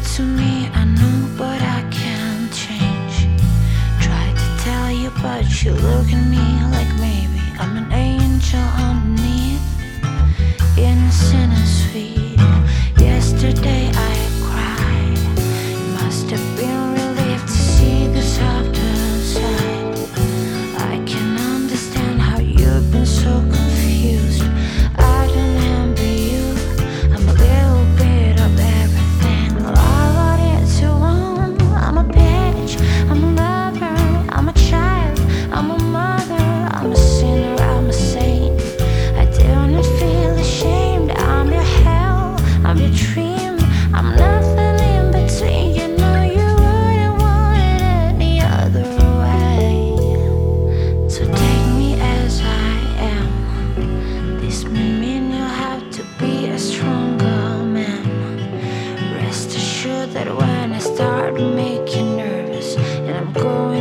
to me, I know, but I can't change. Try to tell you, but you look at me like maybe I'm an angel underneath, innocent and sweet. Yesterday I cried. It must have been relief to see the softer side. I can understand how you've been so confused. I don't envy you. I'm a little bit of everything. All I did to one. I'm a bitch, I'm a lover, I'm a child, I'm a mother, I'm a sinner, I'm a saint. I do not feel ashamed. I'm your hell, I'm your dream, I'm nothing in between. You know you wouldn't want it any other way. So take me as I am. This may mean you'll have to be a stronger man. Rest assured that when I start to make you nervous, and I'm going